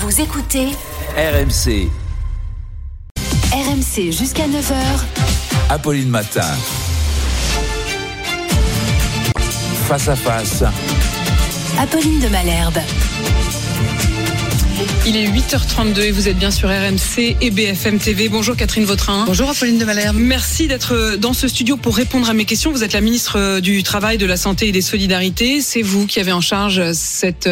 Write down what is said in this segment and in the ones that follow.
Vous écoutez RMC. RMC jusqu'à 9h. Apolline Matin. Face à face. Apolline de Malherbe. Il est 8h32 et vous êtes bien sur RMC et BFM TV. Bonjour Catherine Vautrin. Bonjour Apolline de Malherbe. Merci d'être dans ce studio pour répondre à mes questions. Vous êtes la ministre du Travail, de la Santé et des Solidarités. C'est vous qui avez en charge cette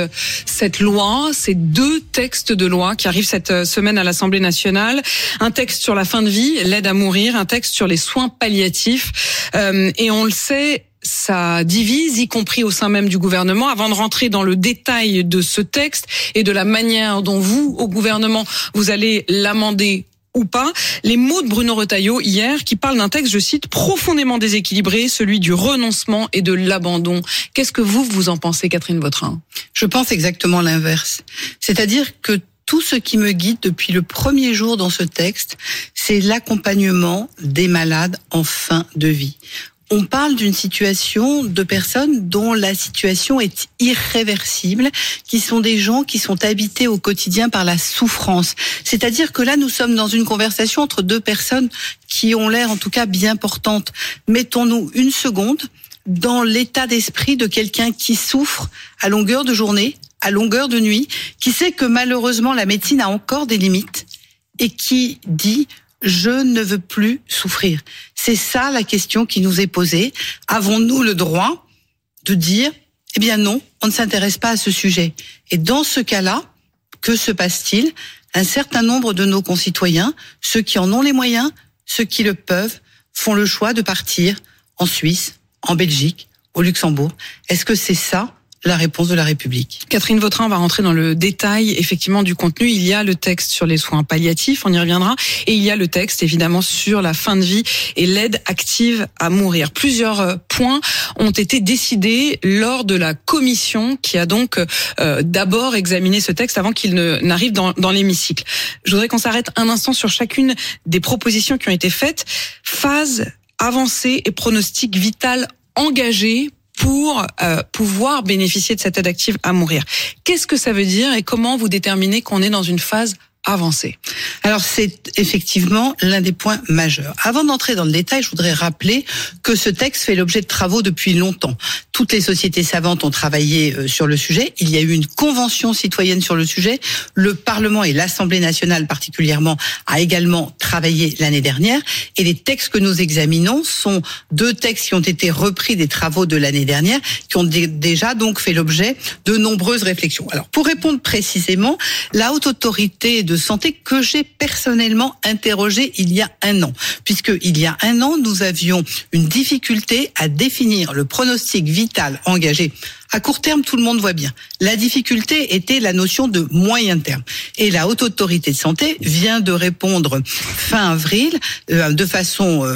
loi, ces deux textes de loi qui arrivent cette semaine à l'Assemblée nationale. Un texte sur la fin de vie, l'aide à mourir, un texte sur les soins palliatifs. Et on le sait, ça divise, y compris au sein même du gouvernement. Avant de rentrer dans le détail de ce texte et de la manière dont vous, au gouvernement, vous allez l'amender ou pas, les mots de Bruno Retailleau hier qui parle d'un texte, je cite, profondément déséquilibré, celui du renoncement et de l'abandon. Qu'est-ce que vous en pensez, Catherine Vautrin ? Je pense exactement l'inverse. C'est-à-dire que tout ce qui me guide depuis le premier jour dans ce texte, c'est l'accompagnement des malades en fin de vie. On parle d'une situation de personnes dont la situation est irréversible, qui sont des gens qui sont habités au quotidien par la souffrance. C'est-à-dire que là, nous sommes dans une conversation entre deux personnes qui ont l'air en tout cas bien portantes. Mettons-nous une seconde dans l'état d'esprit de quelqu'un qui souffre à longueur de journée, à longueur de nuit, qui sait que malheureusement la médecine a encore des limites et qui dit « je ne veux plus souffrir ». C'est ça la question qui nous est posée. Avons-nous le droit de dire « eh bien non, on ne s'intéresse pas à ce sujet ». Et dans ce cas-là, que se passe-t-il ? Un certain nombre de nos concitoyens, ceux qui en ont les moyens, ceux qui le peuvent, font le choix de partir en Suisse, en Belgique, au Luxembourg. Est-ce que c'est ça la réponse de la République? Catherine Vautrin va rentrer dans le détail effectivement du contenu. Il y a le texte sur les soins palliatifs, on y reviendra, et il y a le texte évidemment sur la fin de vie et l'aide active à mourir. Plusieurs points ont été décidés lors de la commission qui a donc d'abord examiné ce texte avant qu'il n'arrive dans l'hémicycle. Je voudrais qu'on s'arrête un instant sur chacune des propositions qui ont été faites. Phase avancée et pronostic vital engagé pour pouvoir bénéficier de cette aide active à mourir. Qu'est-ce que ça veut dire et comment vous déterminez qu'on est dans une phase avancée ? Alors c'est effectivement l'un des points majeurs. Avant d'entrer dans le détail, je voudrais rappeler que ce texte fait l'objet de travaux depuis longtemps. Toutes les sociétés savantes ont travaillé sur le sujet. Il y a eu une convention citoyenne sur le sujet. Le Parlement et l'Assemblée nationale particulièrement a également travaillé l'année dernière. Et les textes que nous examinons sont deux textes qui ont été repris des travaux de l'année dernière, qui ont déjà donc fait l'objet de nombreuses réflexions. Alors pour répondre précisément, la Haute Autorité de Santé que j'ai personnellement interrogée il y a un an, puisque il y a un an nous avions une difficulté à définir le pronostic vital engagé. À court terme, tout le monde voit bien. La difficulté était la notion de moyen terme. Et la Haute Autorité de Santé vient de répondre fin avril de façon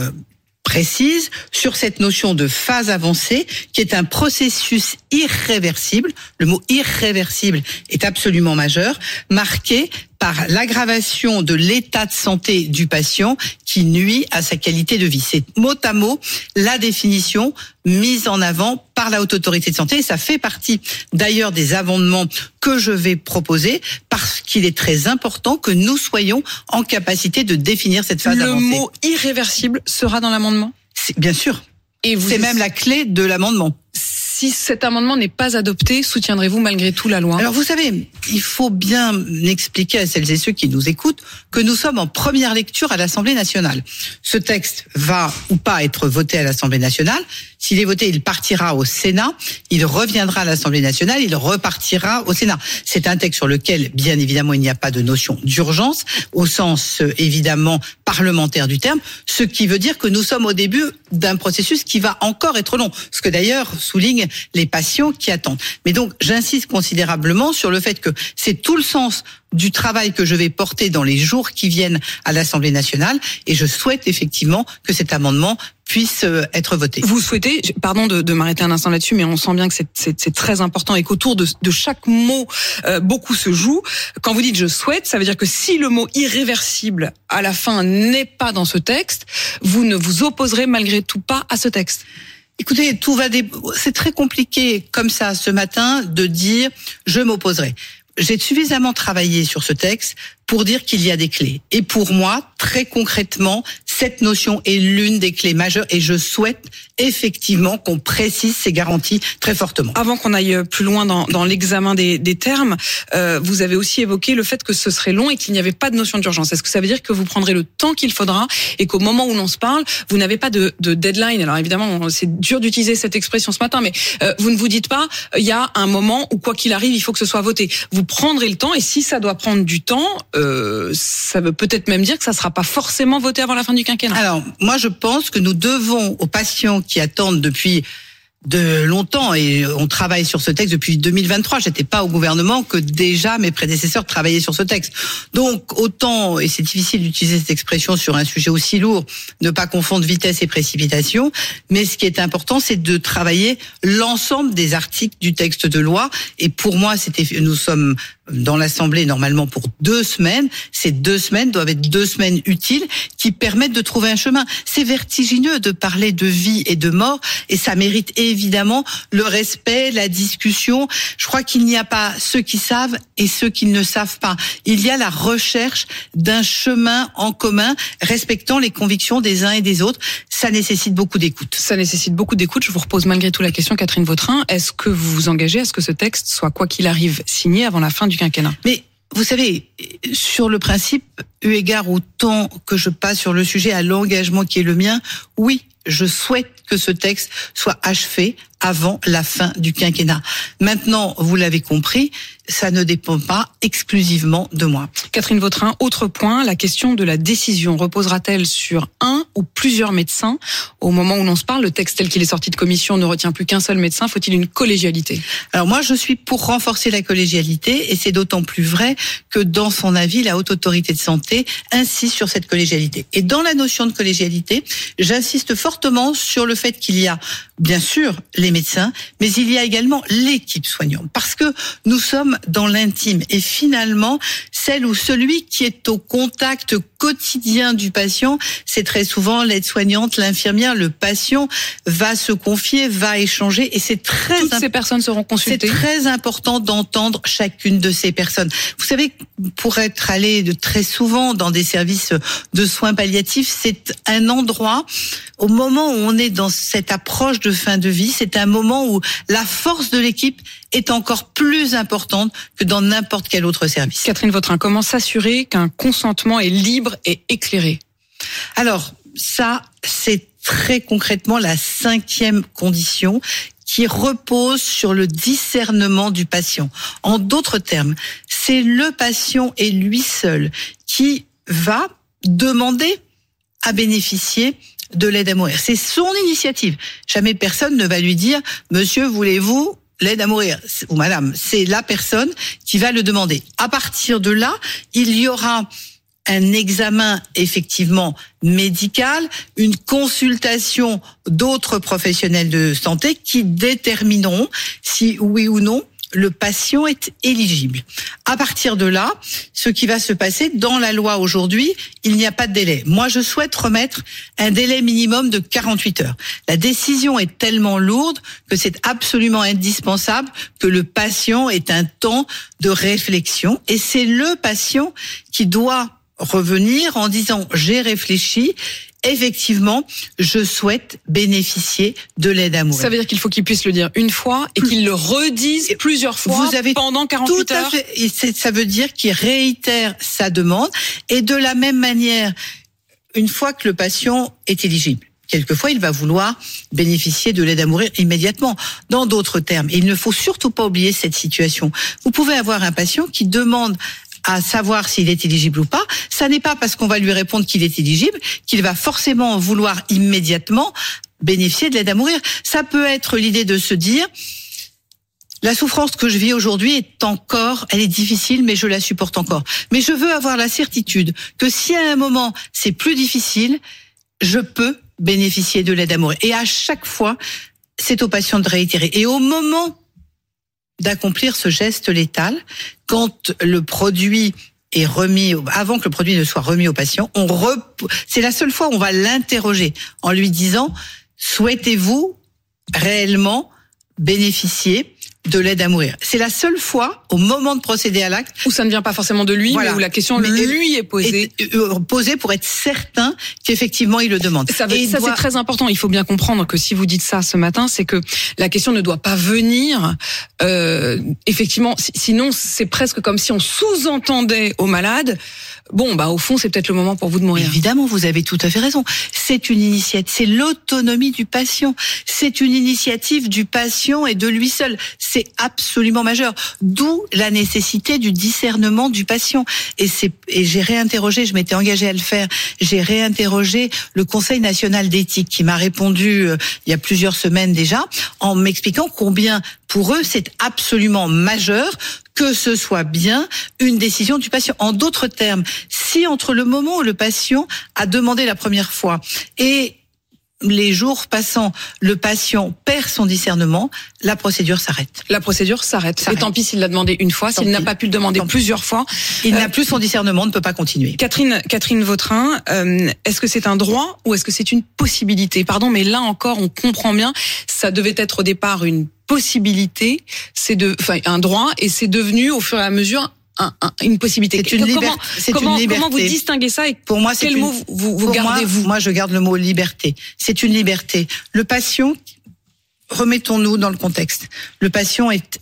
précise sur cette notion de phase avancée qui est un processus irréversible. Le mot irréversible est absolument majeur, marqué par l'aggravation de l'état de santé du patient qui nuit à sa qualité de vie. C'est mot à mot la définition mise en avant par la Haute Autorité de Santé. Et ça fait partie d'ailleurs des amendements que je vais proposer parce qu'il est très important que nous soyons en capacité de définir cette phase avancée. Le mot irréversible sera dans l'amendement ? Bien sûr. Et c'est même la clé de l'amendement. Si cet amendement n'est pas adopté, soutiendrez-vous malgré tout la loi ? Alors vous savez, il faut bien expliquer à celles et ceux qui nous écoutent que nous sommes en première lecture à l'Assemblée nationale. Ce texte va ou pas être voté à l'Assemblée nationale. S'il est voté, il partira au Sénat, il reviendra à l'Assemblée nationale, il repartira au Sénat. C'est un texte sur lequel, bien évidemment, il n'y a pas de notion d'urgence, au sens évidemment parlementaire du terme, ce qui veut dire que nous sommes au début d'un processus qui va encore être long, ce que d'ailleurs soulignent les patients qui attendent. Mais donc, j'insiste considérablement sur le fait que c'est tout le sens du travail que je vais porter dans les jours qui viennent à l'Assemblée nationale et je souhaite effectivement que cet amendement puisse être voté. Vous souhaitez, pardon de m'arrêter un instant là-dessus, mais on sent bien que c'est très important et qu'autour de chaque mot, beaucoup se joue. Quand vous dites « je souhaite », ça veut dire que si le mot « irréversible » à la fin n'est pas dans ce texte, vous ne vous opposerez malgré tout pas à ce texte. Écoutez, c'est très compliqué comme ça ce matin de dire « je m'opposerai ». j'ai suffisamment travaillé sur ce texte pour dire qu'il y a des clés. Et pour moi, très concrètement, cette notion est l'une des clés majeures et je souhaite effectivement qu'on précise ces garanties très fortement. Avant qu'on aille plus loin dans l'examen des termes, vous avez aussi évoqué le fait que ce serait long et qu'il n'y avait pas de notion d'urgence. Est-ce que ça veut dire que vous prendrez le temps qu'il faudra et qu'au moment où l'on se parle, vous n'avez pas de deadline? Alors évidemment, c'est dur d'utiliser cette expression ce matin, mais vous ne vous dites pas, il y a un moment où quoi qu'il arrive, il faut que ce soit voté. Vous prendrez le temps et si ça doit prendre du temps, ça veut peut-être même dire que ça ne sera pas forcément voté avant la fin du quinquennat. Alors, moi je pense que nous devons aux patients qui attendent depuis de longtemps, et on travaille sur ce texte depuis 2023, j'étais pas au gouvernement que déjà mes prédécesseurs travaillaient sur ce texte. Donc autant, et c'est difficile d'utiliser cette expression sur un sujet aussi lourd, ne pas confondre vitesse et précipitation, mais ce qui est important, c'est de travailler l'ensemble des articles du texte de loi, et pour moi, nous sommes dans l'Assemblée normalement pour 2 semaines. Ces 2 semaines doivent être 2 semaines utiles qui permettent de trouver un chemin. C'est vertigineux de parler de vie et de mort et ça mérite évidemment le respect, la discussion. Je crois qu'il n'y a pas ceux qui savent et ceux qui ne savent pas. Il y a la recherche d'un chemin en commun respectant les convictions des uns et des autres. Ça nécessite beaucoup d'écoute. Ça nécessite beaucoup d'écoute. Je vous repose malgré tout la question, Catherine Vautrin. Est-ce que vous vous engagez à ce que ce texte soit, quoi qu'il arrive, signé avant la fin du quinquennat? Mais vous savez, sur le principe, eu égard au temps que je passe sur le sujet, à l'engagement qui est le mien, oui, je souhaite que ce texte soit achevé avant la fin du quinquennat. Maintenant, vous l'avez compris, ça ne dépend pas exclusivement de moi. Catherine Vautrin, autre point, la question de la décision reposera-t-elle sur un ou plusieurs médecins? Au moment où l'on se parle, le texte tel qu'il est sorti de commission ne retient plus qu'un seul médecin. Faut-il une collégialité? Alors moi, je suis pour renforcer la collégialité et c'est d'autant plus vrai que dans son avis, la Haute Autorité de Santé insiste sur cette collégialité. Et dans la notion de collégialité, j'insiste fortement sur le fait qu'il y a, bien sûr, les médecins, mais il y a également l'équipe soignante. Parce que nous sommes dans l'intime. Et finalement, celle ou celui qui est au contact quotidien du patient, c'est très souvent l'aide-soignante, l'infirmière, le patient va se confier, va échanger. Et c'est toutes ces personnes seront consultées. C'est très important d'entendre chacune de ces personnes. Vous savez, pour être allé très souvent dans des services de soins palliatifs, c'est un endroit, au moment où on est dans cette approche de fin de vie, c'est un moment où la force de l'équipe est encore plus importante que dans n'importe quel autre service. Catherine Vautrin, comment s'assurer qu'un consentement est libre et éclairé? Alors, ça, c'est très concrètement la 5e condition qui repose sur le discernement du patient. En d'autres termes, c'est le patient et lui seul qui va demander à bénéficier de l'aide à mourir. C'est son initiative. Jamais personne ne va lui dire « Monsieur, voulez-vous l'aide à mourir ?» ou « Madame », c'est la personne qui va le demander. À partir de là, il y aura un examen effectivement médical, une consultation d'autres professionnels de santé qui détermineront si oui ou non le patient est éligible. À partir de là, ce qui va se passer dans la loi aujourd'hui, il n'y a pas de délai. Moi, je souhaite remettre un délai minimum de 48 heures. La décision est tellement lourde que c'est absolument indispensable que le patient ait un temps de réflexion. Et c'est le patient qui doit revenir en disant « j'ai réfléchi ». Effectivement, je souhaite bénéficier de l'aide à mourir. Ça veut dire qu'il faut qu'il puisse le dire une fois et qu'il le redise plusieurs fois pendant 48 heures. Ça veut dire qu'il réitère sa demande et de la même manière, une fois que le patient est éligible. Quelquefois, il va vouloir bénéficier de l'aide à mourir immédiatement. Dans d'autres termes, il ne faut surtout pas oublier cette situation. Vous pouvez avoir un patient qui demande à savoir s'il est éligible ou pas. Ça n'est pas parce qu'on va lui répondre qu'il est éligible qu'il va forcément vouloir immédiatement bénéficier de l'aide à mourir. Ça peut être l'idée de se dire la souffrance que je vis aujourd'hui elle est difficile, mais je la supporte encore. Mais je veux avoir la certitude que si à un moment c'est plus difficile, je peux bénéficier de l'aide à mourir. Et à chaque fois, c'est au patient de réitérer. Et au moment d'accomplir ce geste létal, quand le produit est remis, avant que le produit ne soit remis au patient, c'est la seule fois où on va l'interroger en lui disant « Souhaitez-vous réellement bénéficier de l'aide à mourir. C'est la seule fois, au moment de procéder à l'acte, où ça ne vient pas forcément de lui, mais où la question lui est posée. Posée pour être certain qu'effectivement il le demande. Ça c'est très important. Il faut bien comprendre que si vous dites ça ce matin, c'est que la question ne doit pas venir. Effectivement, sinon c'est presque comme si on sous-entendait au malade. Bon, au fond, c'est peut-être le moment pour vous de mourir. Évidemment, vous avez tout à fait raison. C'est une initiative, c'est l'autonomie du patient. C'est une initiative du patient et de lui seul. C'est absolument majeur. D'où la nécessité du discernement du patient. Et j'ai réinterrogé, je m'étais engagée à le faire, j'ai réinterrogé le Conseil national d'éthique qui m'a répondu il y a plusieurs semaines déjà, en m'expliquant combien pour eux c'est absolument majeur que ce soit bien une décision du patient. En d'autres termes, si entre le moment où le patient a demandé la première fois et les jours passant, le patient perd son discernement, la procédure s'arrête. La procédure s'arrête. Et tant pis s'il l'a demandé une fois, s'il n'a pas pu le demander plusieurs fois. Il n'a plus son discernement, ne peut pas continuer. Catherine Vautrin, est-ce que c'est un droit ou est-ce que c'est une possibilité ? Pardon, mais là encore, on comprend bien, ça devait être au départ une possibilité, un droit, et c'est devenu au fur et à mesure une possibilité. C'est une liberté. Comment vous distinguez ça et pour moi, quel mot vous gardez-vous ? Moi, je garde le mot liberté. C'est une liberté. Le patient, remettons-nous dans le contexte. Le patient est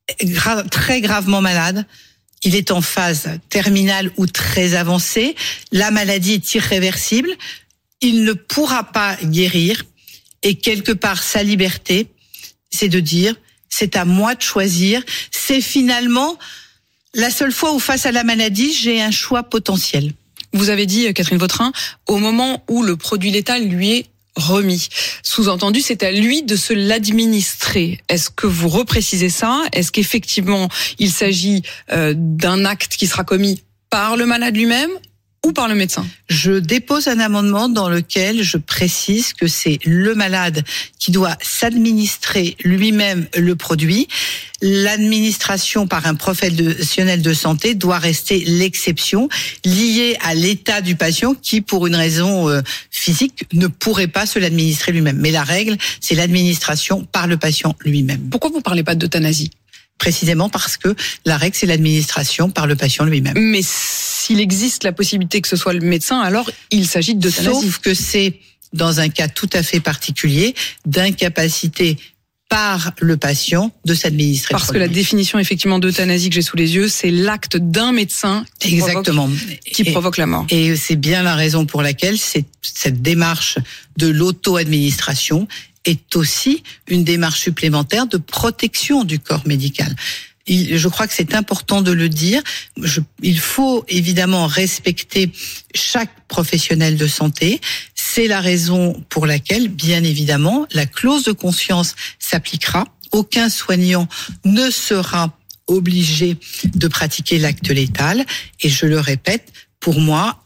très gravement malade. Il est en phase terminale ou très avancée. La maladie est irréversible. Il ne pourra pas guérir. Et quelque part, sa liberté, c'est de dire, c'est à moi de choisir. C'est finalement la seule fois où, face à la maladie, j'ai un choix potentiel. Vous avez dit, Catherine Vautrin, au moment où le produit létal lui est remis. Sous-entendu, c'est à lui de se l'administrer. Est-ce que vous reprécisez ça ? Est-ce qu'effectivement, il s'agit d'un acte qui sera commis par le malade lui-même ou par le médecin ? Je dépose un amendement dans lequel je précise que c'est le malade qui doit s'administrer lui-même le produit. L'administration par un professionnel de santé doit rester l'exception liée à l'état du patient qui, pour une raison physique, ne pourrait pas se l'administrer lui-même. Mais la règle, c'est l'administration par le patient lui-même. Pourquoi vous ne parlez pas d'euthanasie ? Précisément parce que la règle, c'est l'administration par le patient lui-même. Mais s'il existe la possibilité que ce soit le médecin, alors il s'agit d'euthanasie. Sauf que c'est dans un cas tout à fait particulier d'incapacité par le patient de s'administrer. Parce que la définition effectivement d'euthanasie que j'ai sous les yeux, c'est l'acte d'un médecin qui provoque la mort. Et c'est bien la raison pour laquelle cette démarche de l'auto-administration est aussi une démarche supplémentaire de protection du corps médical. Je crois que c'est important de le dire. Il faut évidemment respecter chaque professionnel de santé. C'est la raison pour laquelle, bien évidemment, la clause de conscience s'appliquera. Aucun soignant ne sera obligé de pratiquer l'acte létal. Et je le répète, pour moi,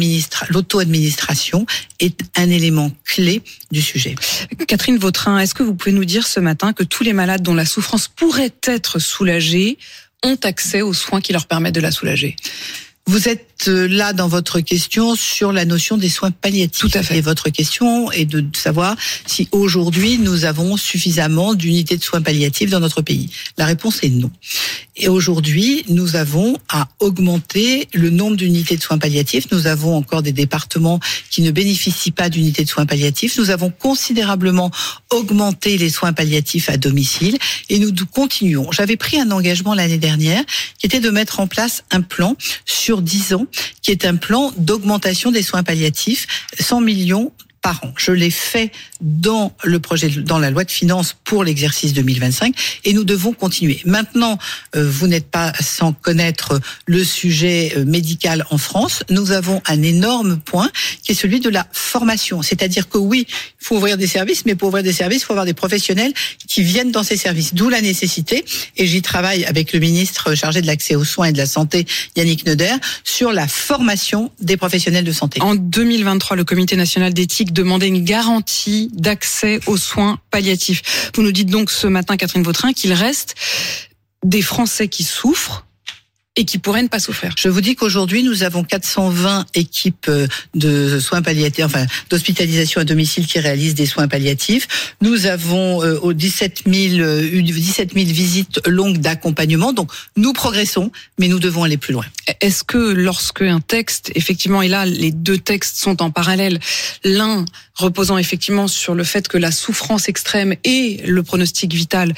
l'auto-administration est un élément clé du sujet. Catherine Vautrin, est-ce que vous pouvez nous dire ce matin que tous les malades dont la souffrance pourrait être soulagée ont accès aux soins qui leur permettent de la soulager ? Vous êtes là dans votre question sur la notion des soins palliatifs. Tout à fait. Et votre question est de savoir si aujourd'hui nous avons suffisamment d'unités de soins palliatifs dans notre pays. La réponse est non. Et aujourd'hui, nous avons à augmenter le nombre d'unités de soins palliatifs. Nous avons encore des départements qui ne bénéficient pas d'unités de soins palliatifs. Nous avons considérablement augmenté les soins palliatifs à domicile et nous continuons. J'avais pris un engagement l'année dernière qui était de mettre en place un plan sur 10 ans, qui est un plan d'augmentation des soins palliatifs, 100 millions par an. Je l'ai fait dans la loi de finances pour l'exercice 2025 et nous devons continuer. Maintenant, vous n'êtes pas sans connaître le sujet médical en France. Nous avons un énorme point qui est celui de la formation. C'est-à-dire que oui, il faut ouvrir des services, mais pour ouvrir des services, il faut avoir des professionnels qui viennent dans ces services. D'où la nécessité, et j'y travaille avec le ministre chargé de l'accès aux soins et de la santé, Yannick Neuder, sur la formation des professionnels de santé. En 2023, le Comité national d'éthique demandait une garantie d'accès aux soins palliatifs. Vous nous dites donc ce matin, Catherine Vautrin, qu'il reste des Français qui souffrent et qui pourraient ne pas souffrir. Je vous dis qu'aujourd'hui, nous avons 420 équipes de soins palliatifs, enfin d'hospitalisation à domicile qui réalisent des soins palliatifs. Nous avons 17 000 visites longues d'accompagnement. Donc, nous progressons, mais nous devons aller plus loin. Est-ce que lorsque un texte, effectivement, et là, les deux textes sont en parallèle, l'un reposant effectivement sur le fait que la souffrance extrême et le pronostic vital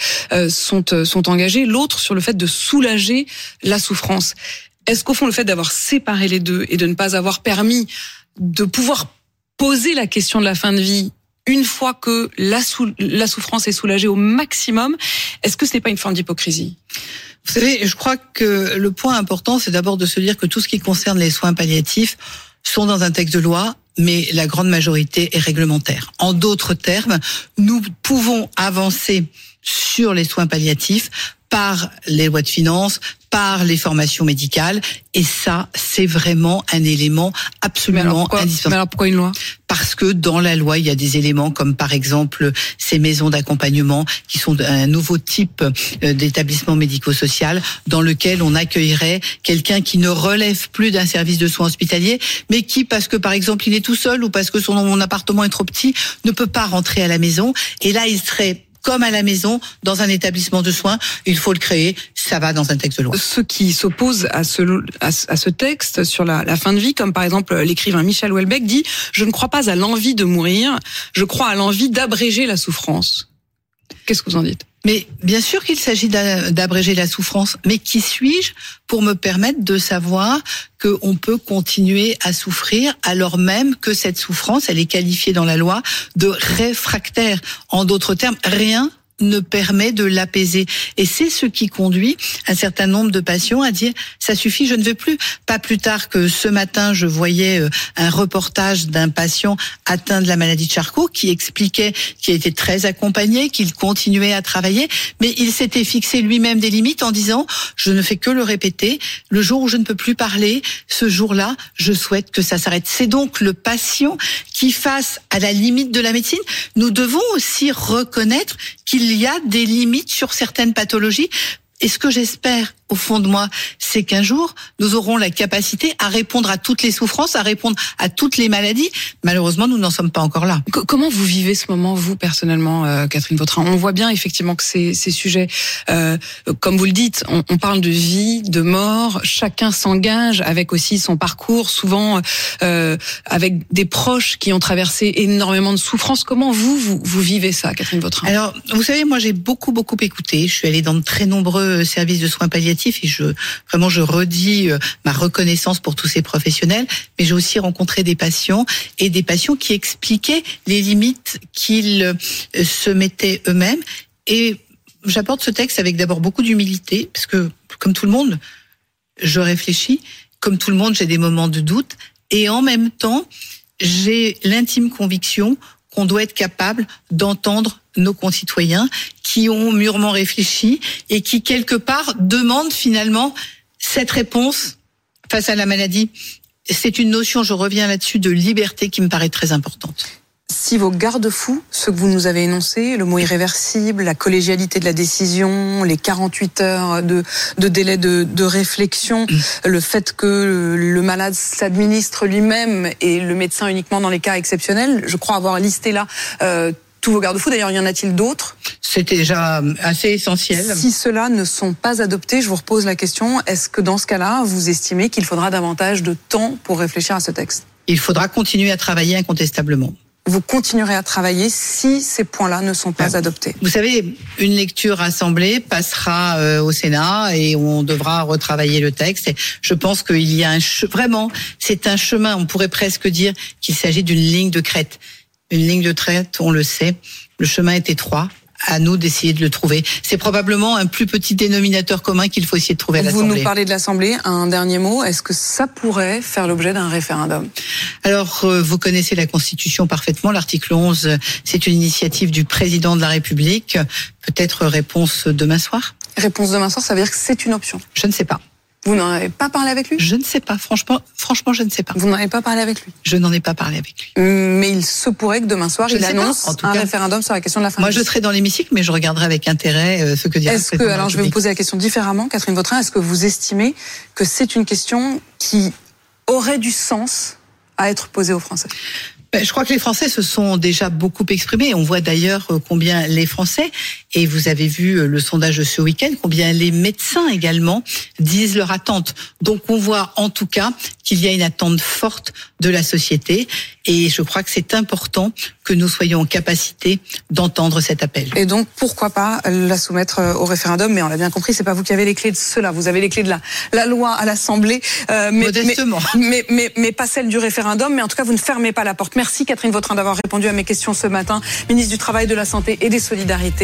sont engagés, l'autre sur le fait de soulager la souffrance. Est-ce qu'au fond, le fait d'avoir séparé les deux et de ne pas avoir permis de pouvoir poser la question de la fin de vie une fois que la souffrance est soulagée au maximum, est-ce que ce n'est pas une forme d'hypocrisie ? Vous savez, je crois que le point important, c'est d'abord de se dire que tout ce qui concerne les soins palliatifs sont dans un texte de loi, mais la grande majorité est réglementaire. En d'autres termes, nous pouvons avancer sur les soins palliatifs par les lois de finances, par les formations médicales, et ça, c'est vraiment un élément absolument indispensable. Mais alors pourquoi une loi ? Parce que dans la loi, il y a des éléments comme par exemple ces maisons d'accompagnement qui sont un nouveau type d'établissement médico-social dans lequel on accueillerait quelqu'un qui ne relève plus d'un service de soins hospitaliers, mais qui, parce que par exemple il est tout seul ou parce que son appartement est trop petit, ne peut pas rentrer à la maison. Et là, il serait comme à la maison, dans un établissement de soins, il faut le créer, ça va dans un texte de loi. Ceux qui s'opposent à ce texte sur la fin de vie, comme par exemple l'écrivain Michel Houellebecq dit « Je ne crois pas à l'envie de mourir, je crois à l'envie d'abréger la souffrance ». Qu'est-ce que vous en dites ? Mais bien sûr qu'il s'agit d'abréger la souffrance, mais qui suis-je pour me permettre de savoir qu'on peut continuer à souffrir alors même que cette souffrance, elle est qualifiée dans la loi de réfractaire. En d'autres termes, rien ne permet de l'apaiser. Et c'est ce qui conduit un certain nombre de patients à dire « ça suffit, je ne veux plus ». Pas plus tard que ce matin, je voyais un reportage d'un patient atteint de la maladie de Charcot qui expliquait qu'il était très accompagné, qu'il continuait à travailler, mais il s'était fixé lui-même des limites en disant « je ne fais que le répéter, le jour où je ne peux plus parler, ce jour-là, je souhaite que ça s'arrête ». C'est donc le patient qui, face à la limite de la médecine, nous devons aussi reconnaître qu'il y a des limites sur certaines pathologies. Et ce que j'espère au fond de moi, c'est qu'un jour, nous aurons la capacité à répondre à toutes les souffrances, à répondre à toutes les maladies. Malheureusement, nous n'en sommes pas encore là. Comment vous vivez ce moment, vous, personnellement, Catherine Vautrin ? On voit bien, effectivement, que ces sujets, comme vous le dites, on parle de vie, de mort, chacun s'engage avec aussi son parcours, souvent avec des proches qui ont traversé énormément de souffrances. Comment vous vivez ça, Catherine Vautrin ? Alors, vous savez, moi, j'ai beaucoup écouté. Je suis allée dans de très nombreux services de soins palliatifs et je redis ma reconnaissance pour tous ces professionnels, mais j'ai aussi rencontré des patients qui expliquaient les limites qu'ils se mettaient eux-mêmes. Et j'apporte ce texte avec d'abord beaucoup d'humilité, parce que, comme tout le monde, je réfléchis, comme tout le monde, j'ai des moments de doute, et en même temps, j'ai l'intime conviction qu'on doit être capable d'entendre nos concitoyens qui ont mûrement réfléchi et qui, quelque part, demandent finalement cette réponse face à la maladie. C'est une notion, je reviens là-dessus, de liberté qui me paraît très importante. Si vos garde-fous, ceux que vous nous avez énoncés, le mot irréversible, la collégialité de la décision, les 48 heures de délai de réflexion, le fait que le malade s'administre lui-même et le médecin uniquement dans les cas exceptionnels, je crois avoir listé là tous vos garde-fous. D'ailleurs, y en a-t-il d'autres ? C'était déjà assez essentiel. Si ceux-là ne sont pas adoptés, je vous repose la question, est-ce que dans ce cas-là, vous estimez qu'il faudra davantage de temps pour réfléchir à ce texte ? Il faudra continuer à travailler incontestablement. Vous continuerez à travailler si ces points-là ne sont pas adoptés. Vous savez, une lecture assemblée passera au Sénat et on devra retravailler le texte. Et je pense qu'il y a vraiment, c'est un chemin, on pourrait presque dire qu'il s'agit d'une ligne de crête. Une ligne de crête, on le sait, le chemin est étroit. À nous d'essayer de le trouver. C'est probablement un plus petit dénominateur commun qu'il faut essayer de trouver à l'Assemblée. Vous nous parlez de l'Assemblée. Un dernier mot. Est-ce que ça pourrait faire l'objet d'un référendum ? Alors, vous connaissez la Constitution parfaitement. L'article 11, c'est une initiative du président de la République. Peut-être réponse demain soir ? Réponse demain soir, ça veut dire que c'est une option ? Je ne sais pas. Vous n'en avez pas parlé avec lui ? Je ne sais pas, franchement, je ne sais pas. Vous n'en avez pas parlé avec lui ? Je n'en ai pas parlé avec lui. Mais il se pourrait que demain soir, il annonce un référendum sur la question de la fin Moi, de vie. je serai dans l'hémicycle, mais je regarderai avec intérêt ce que dira le président de la Alors, je vais vous République. poser la question différemment, Catherine Vautrin. Est-ce que vous estimez que c'est une question qui aurait du sens à être posée aux Français ? Je crois que les Français se sont déjà beaucoup exprimés. On voit d'ailleurs combien les Français, et vous avez vu le sondage de ce week-end, combien les médecins également disent leur attente. Donc on voit en tout cas qu'il y a une attente forte de la société, et je crois que c'est important que nous soyons en capacité d'entendre cet appel. Et donc pourquoi pas la soumettre au référendum ? Mais on l'a bien compris, c'est pas vous qui avez les clés de cela. Vous avez les clés de la loi à l'Assemblée, modestement. Mais pas celle du référendum. Mais en tout cas, vous ne fermez pas la porte. Merci Catherine Vautrin d'avoir répondu à mes questions ce matin. Ministre du Travail, de la Santé et des Solidarités.